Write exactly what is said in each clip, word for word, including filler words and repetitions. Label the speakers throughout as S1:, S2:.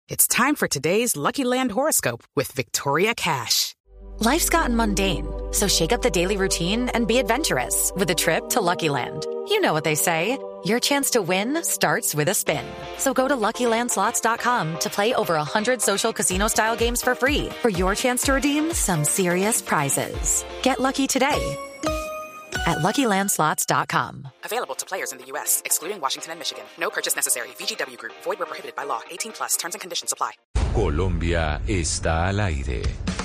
S1: It's time for today's Lucky Land horoscope with Victoria Cash.
S2: Life's gotten mundane, so shake up the daily routine and be adventurous with a trip to Lucky Land. You know what they say, your chance to win starts with a spin. So go to Lucky Land Slots dot com to play over one hundred social casino-style games for free for your chance to redeem some serious prizes. Get lucky today at Lucky Land Slots dot com.
S1: Available to players in the U S, excluding Washington and Michigan. No purchase necessary. V G W Group. Void where prohibited by law. eighteen plus. Terms and conditions apply.
S3: Colombia está al aire.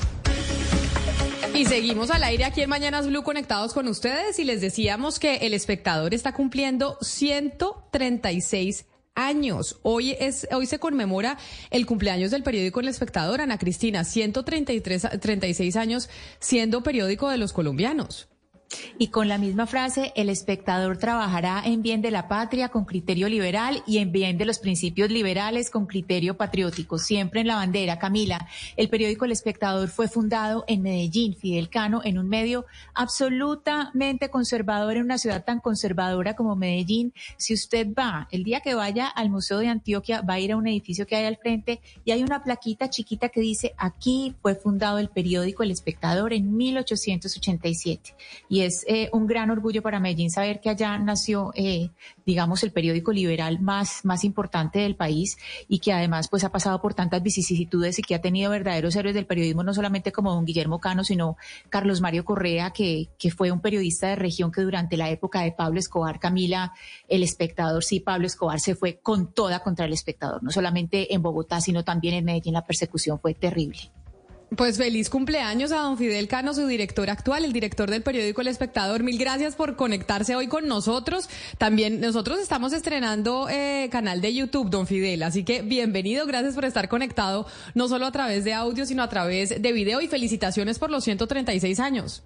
S4: Y seguimos al aire aquí en Mañanas Blue conectados con ustedes y les decíamos que El Espectador está cumpliendo ciento treinta y seis años. Hoy es hoy se conmemora el cumpleaños del periódico El Espectador. Ana Cristina, ciento treinta y tres, treinta y seis años siendo periódico de los colombianos.
S5: Y con la misma frase, El Espectador trabajará en bien de la patria con criterio liberal y en bien de los principios liberales con criterio patriótico, siempre en la bandera. Camila, el periódico El Espectador fue fundado en Medellín, Fidel Cano, en un medio absolutamente conservador, en una ciudad tan conservadora como Medellín. Si usted va, el día que vaya al Museo de Antioquia, va a ir a un edificio que hay al frente y hay una plaquita chiquita que dice, aquí fue fundado el periódico El Espectador en mil ochocientos ochenta y siete. Y Y es eh, un gran orgullo para Medellín saber que allá nació, eh, digamos, el periódico liberal más, más importante del país y que además pues ha pasado por tantas vicisitudes y que ha tenido verdaderos héroes del periodismo, no solamente como don Guillermo Cano, sino Carlos Mario Correa, que, que fue un periodista de región que durante la época de Pablo Escobar, Camila, El Espectador, sí, Pablo Escobar se fue con toda contra El Espectador, no solamente en Bogotá, sino también en Medellín. La persecución fue terrible.
S4: Pues feliz cumpleaños a don Fidel Cano, su director actual, el director del periódico El Espectador. Mil gracias por conectarse hoy con nosotros. También nosotros estamos estrenando eh, canal de YouTube, don Fidel, así que bienvenido, gracias por estar conectado, no solo a través de audio, sino a través de video, y felicitaciones por los ciento treinta y seis años.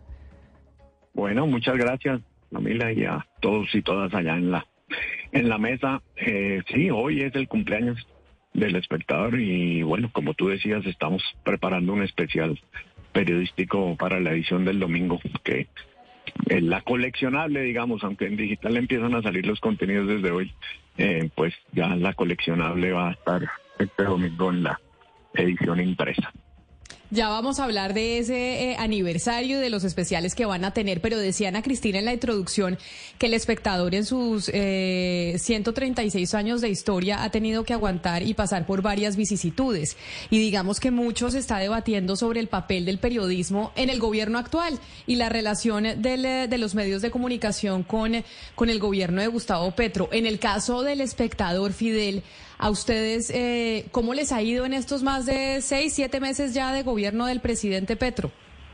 S6: Bueno, muchas gracias, Camila, y a todos y todas allá en la, en la mesa. Eh, sí, hoy es el cumpleaños del Espectador y bueno, como tú decías, estamos preparando un especial periodístico para la edición del domingo, que es la coleccionable, digamos, aunque en digital empiezan a salir los contenidos desde hoy, eh, pues ya la coleccionable va a estar este domingo en la edición impresa.
S4: Ya vamos a hablar de ese eh, aniversario y de los especiales que van a tener, pero decía Ana Cristina en la introducción que El Espectador en sus eh, ciento treinta y seis años de historia ha tenido que aguantar y pasar por varias vicisitudes. Y digamos que mucho se está debatiendo sobre el papel del periodismo en el gobierno actual y la relación del, de los medios de comunicación con, con el gobierno de Gustavo Petro. En el caso del Espectador, Fidel, a ustedes, eh, ¿cómo les ha ido en estos más de seis, siete meses ya de gobierno del presidente Petro?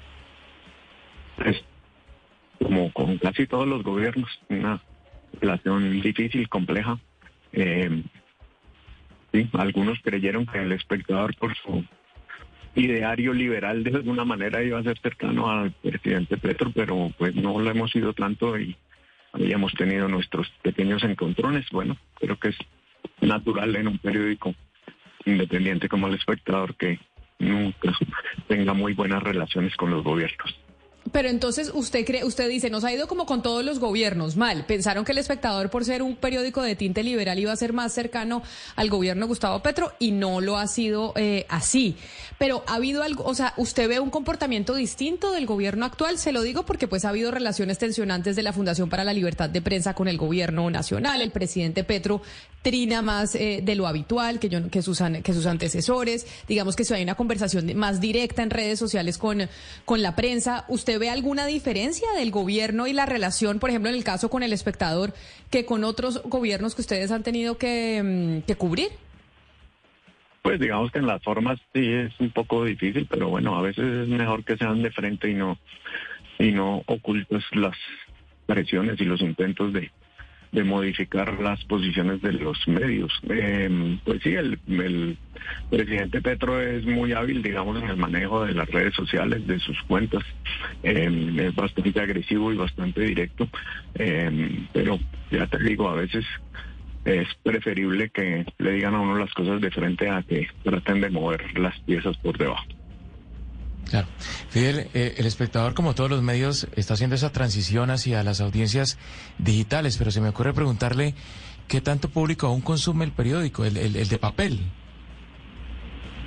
S6: Pues, como con casi todos los gobiernos, una relación difícil, compleja. Eh, sí, algunos creyeron que El Espectador, por su ideario liberal, de alguna manera iba a ser cercano al presidente Petro, pero pues no lo hemos sido tanto y habíamos tenido nuestros pequeños encontrones. Bueno, creo que es natural en un periódico independiente como El Espectador que nunca tenga muy buenas relaciones con los gobiernos.
S4: Pero entonces usted cree, usted dice, nos ha ido como con todos los gobiernos, mal. Pensaron que El Espectador, por ser un periódico de tinte liberal, iba a ser más cercano al gobierno de Gustavo Petro y no lo ha sido eh, así. Pero ha habido algo, o sea, ¿usted ve un comportamiento distinto del gobierno actual? Se lo digo porque pues ha habido relaciones tensionantes de la Fundación para la Libertad de Prensa con el gobierno nacional. El presidente Petro trina más eh, de lo habitual que, yo, que, sus, que sus antecesores. Digamos que si hay una conversación más directa en redes sociales con, con la prensa. ¿Usted ve alguna diferencia del gobierno y la relación, por ejemplo, en el caso con El Espectador, que con otros gobiernos que ustedes han tenido que, que cubrir?
S6: Pues digamos que en las formas sí es un poco difícil, pero bueno, a veces es mejor que sean de frente y no y no ocultes las presiones y los intentos de, de modificar las posiciones de los medios. Eh, pues sí, el, el presidente Petro es muy hábil, digamos, en el manejo de las redes sociales, de sus cuentas. Eh, es bastante agresivo y bastante directo, eh, pero ya te digo, a veces es preferible que le digan a uno las cosas de frente a que traten de mover las piezas por debajo.
S7: Claro. Fidel, eh, El Espectador, como todos los medios, está haciendo esa transición hacia las audiencias digitales, pero se me ocurre preguntarle qué tanto público aún consume el periódico, el, el, el de papel.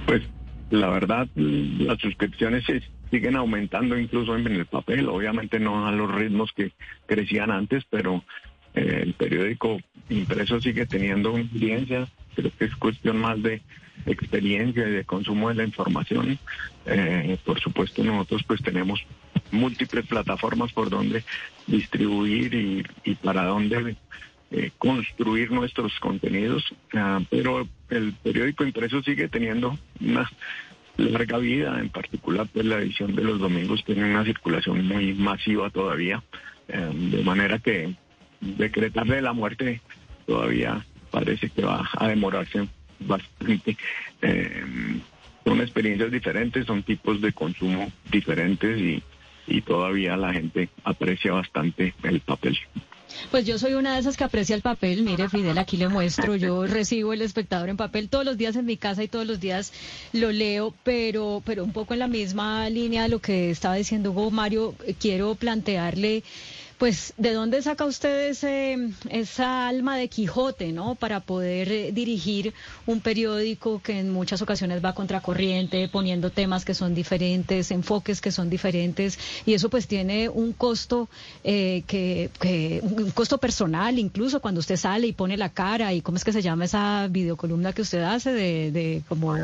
S6: Pues la verdad, las suscripciones se siguen aumentando incluso en el papel, obviamente no a los ritmos que crecían antes, pero eh, el periódico impreso sigue teniendo una audiencia. Creo que es cuestión más de experiencia y de consumo de la información. Eh, por supuesto, nosotros pues tenemos múltiples plataformas por donde distribuir y, y para dónde eh, construir nuestros contenidos, uh, pero el periódico impreso sigue teniendo una larga vida. En particular, pues la edición de los domingos tiene una circulación muy masiva todavía, eh, de manera que decretarle la muerte todavía parece que va a demorarse bastante. Eh, son experiencias diferentes, son tipos de consumo diferentes y, y todavía la gente aprecia bastante el papel.
S8: Pues yo soy una de esas que aprecia el papel. Mire, Fidel, aquí le muestro. Yo recibo El Espectador en papel todos los días en mi casa y todos los días lo leo, pero, pero un poco en la misma línea de lo que estaba diciendo Hugo Mario, quiero plantearle, pues, ¿de dónde saca usted ese, esa alma de Quijote, ¿no? Para poder eh, dirigir un periódico que en muchas ocasiones va contracorriente, poniendo temas que son diferentes, enfoques que son diferentes, y eso pues tiene un costo, eh, que, que un costo personal, incluso cuando usted sale y pone la cara, y ¿cómo es que se llama esa videocolumna que usted hace de, de como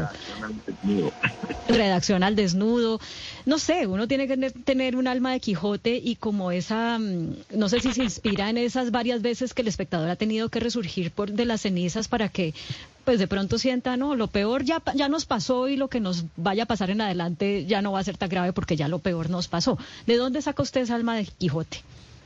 S8: redacción al desnudo? No sé, uno tiene que tener un alma de Quijote y como esa... No sé si se inspira en esas varias veces que El Espectador ha tenido que resurgir por de las cenizas para que, pues de pronto sienta, no, lo peor ya, ya nos pasó y lo que nos vaya a pasar en adelante ya no va a ser tan grave porque ya lo peor nos pasó. ¿De dónde saca usted esa alma de Quijote?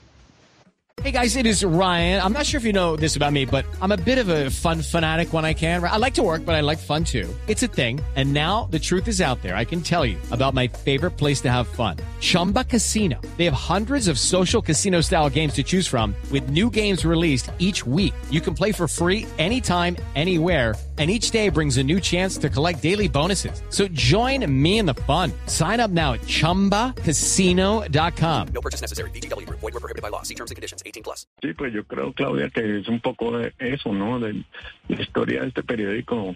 S9: Hey guys, it is Ryan. I'm not sure if you know this about me, but I'm a bit of a fun fanatic when I can. I like to work, but I like fun too. It's a thing. And now the truth is out there. I can tell you about my favorite place to have fun. Chumba Casino. They have hundreds of social casino style games to choose from with new games released each week. You can play for free anytime, anywhere. And each day brings a new chance to collect daily bonuses. So join me in the fun. Sign up now at chumba casino dot com.
S1: No purchase necessary. V G W Group. Void where prohibited by law. See terms and conditions. eighteen plus.
S6: Sí, pues yo creo, Claudia, que es un poco de eso, ¿no? De la historia de este periódico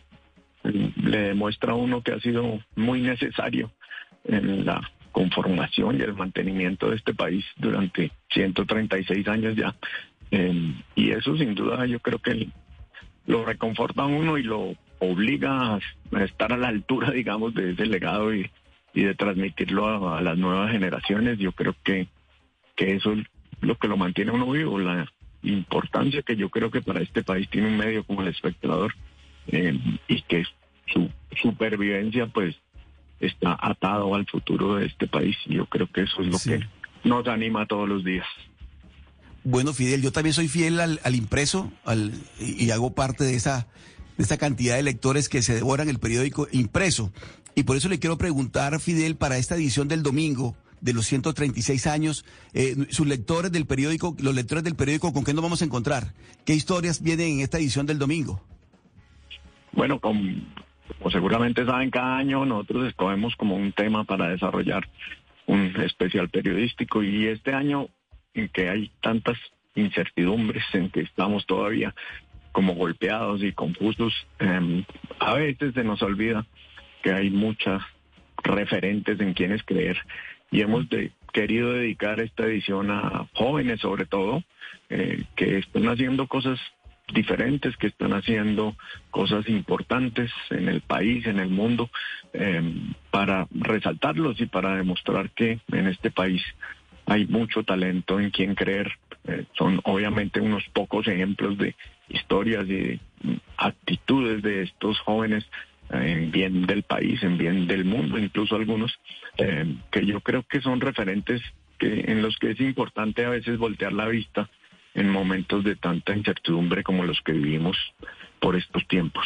S6: le demuestra a uno que ha sido muy necesario en la conformación y el mantenimiento de este país durante ciento treinta y seis años ya. Eh, y eso sin duda yo creo que lo reconforta a uno y lo obliga a estar a la altura, digamos, de ese legado y, y de transmitirlo a, a las nuevas generaciones. Yo creo que, que eso es lo que lo mantiene a uno vivo, la importancia que yo creo que para este país tiene un medio como El Espectador, eh, y que su supervivencia pues está atado al futuro de este país. Yo creo que eso es lo sí. que nos anima todos los días.
S10: Bueno, Fidel, yo también soy fiel al, al impreso al, y, y hago parte de esa, de esa cantidad de lectores que se devoran el periódico impreso. Y por eso le quiero preguntar, Fidel, para esta edición del domingo de los ciento treinta y seis años, eh, sus lectores del periódico, los lectores del periódico, ¿con qué nos vamos a encontrar? ¿Qué historias vienen en esta edición del domingo?
S6: Bueno, como, como seguramente saben, cada año nosotros escogemos como un tema para desarrollar un especial periodístico, y este año, en que hay tantas incertidumbres, en que estamos todavía como golpeados y confusos, eh, a veces se nos olvida que hay muchas referentes en quienes creer, y hemos de, querido dedicar esta edición a jóvenes sobre todo, eh, que están haciendo cosas diferentes, que están haciendo cosas importantes en el país, en el mundo, eh, para resaltarlos y para demostrar que en este país hay mucho talento en quien creer. Eh, son obviamente unos pocos ejemplos de historias y de actitudes de estos jóvenes eh, en bien del país, en bien del mundo, incluso algunos eh, que yo creo que son referentes que en los que es importante a veces voltear la vista en momentos de tanta incertidumbre como los que vivimos por estos tiempos.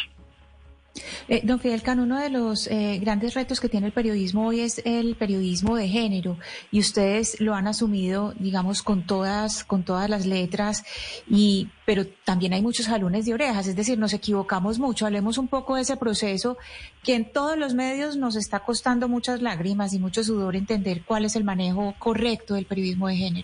S5: Eh, don Fidel Cano, uno de los eh, grandes retos que tiene el periodismo hoy es el periodismo de género, y ustedes lo han asumido, digamos, con todas, con todas las letras, y pero también hay muchos jalones de orejas, es decir, nos equivocamos mucho. Hablemos un poco de ese proceso que en todos los medios nos está costando muchas lágrimas y mucho sudor entender cuál es el manejo correcto del periodismo de género.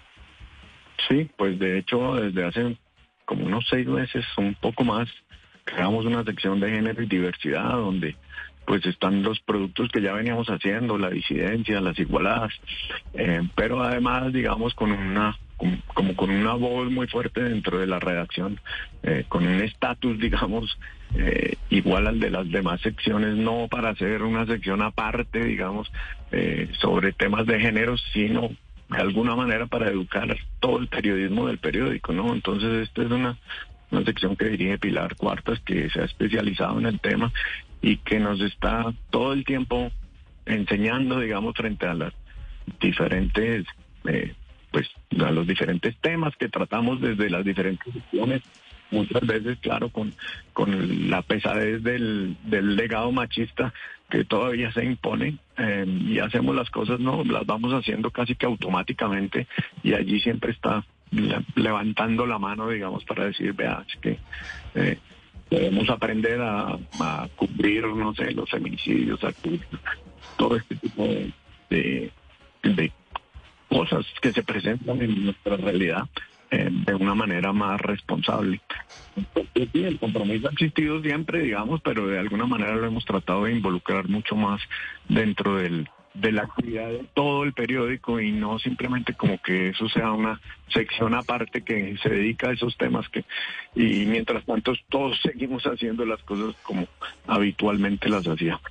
S6: Sí, pues de hecho desde hace como unos seis meses, un poco más, creamos una sección de género y diversidad donde pues están los productos que ya veníamos haciendo, la disidencia, las igualadas, eh, pero además, digamos, con una como, como con una voz muy fuerte dentro de la redacción, eh, con un estatus, digamos, eh, igual al de las demás secciones, no para hacer una sección aparte, digamos, eh, sobre temas de género, sino de alguna manera para educar todo el periodismo del periódico, ¿no? Entonces, esta es una, una sección que dirige Pilar Cuartas, que se ha especializado en el tema y que nos está todo el tiempo enseñando, digamos, frente a las diferentes, eh, pues, a los diferentes temas que tratamos desde las diferentes secciones, muchas veces, claro, con, con la pesadez del, del legado machista que todavía se impone, eh, y hacemos las cosas, no, las vamos haciendo casi que automáticamente, y allí siempre está le, levantando la mano, digamos, para decir, vea, es que eh, debemos aprender a, a cubrir, no sé, los feminicidios, a cubrir todo este tipo de, de, de cosas que se presentan en nuestra realidad eh, de una manera más responsable. Entonces, sí, el compromiso ha existido siempre, digamos, pero de alguna manera lo hemos tratado de involucrar mucho más dentro del, de la actividad de todo el periódico y no simplemente como que eso sea una sección aparte que se dedica a esos temas que y mientras tanto todos seguimos haciendo las cosas como habitualmente las hacíamos.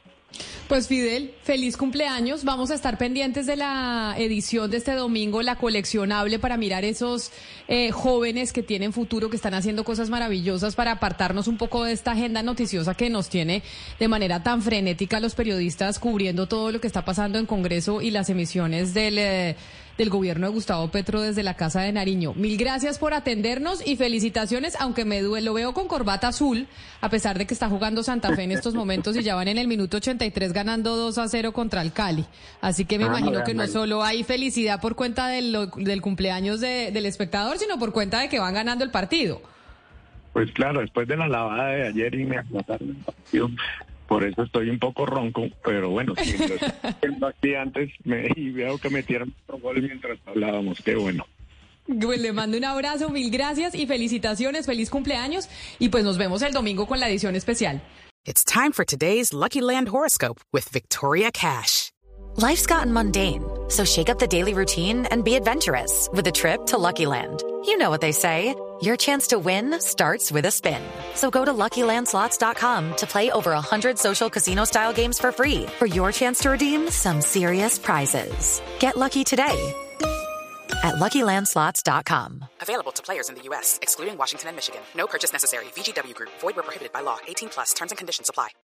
S4: Pues Fidel, feliz cumpleaños. Vamos a estar pendientes de la edición de este domingo, la coleccionable, para mirar esos eh, jóvenes que tienen futuro, que están haciendo cosas maravillosas para apartarnos un poco de esta agenda noticiosa que nos tiene de manera tan frenética los periodistas cubriendo todo lo que está pasando en Congreso y las emisiones del, eh, del gobierno de Gustavo Petro desde la Casa de Nariño. Mil gracias por atendernos y felicitaciones, aunque me duele, lo veo con corbata azul, a pesar de que está jugando Santa Fe en estos momentos y ya van en el minuto ochenta y tres ganando dos a cero contra el Cali. Así que me ah, imagino que no solo hay felicidad por cuenta del, del cumpleaños de, del espectador, sino por cuenta de que van ganando el partido.
S6: Pues claro, después de la lavada de ayer y me aplazaron el partido, por eso estoy un poco ronco, pero bueno, si lo estoy haciendo aquí antes me, y veo que metieron otro gol mientras hablábamos, qué bueno.
S4: Pues le mando un abrazo, mil gracias y felicitaciones, feliz cumpleaños, y pues nos vemos el domingo con la edición especial.
S1: It's time for today's Lucky Land horoscope with Victoria Cash.
S2: Life's gotten mundane, so shake up the daily routine and be adventurous with a trip to Lucky Land. You know what they say, your chance to win starts with a spin. So go to Lucky Land Slots dot com to play over one hundred social casino-style games for free for your chance to redeem some serious prizes. Get lucky today at Lucky Land Slots dot com.
S1: Available to players in the U S, excluding Washington and Michigan. No purchase necessary. V G W Group. Void where prohibited by law. eighteen plus. Terms and conditions apply.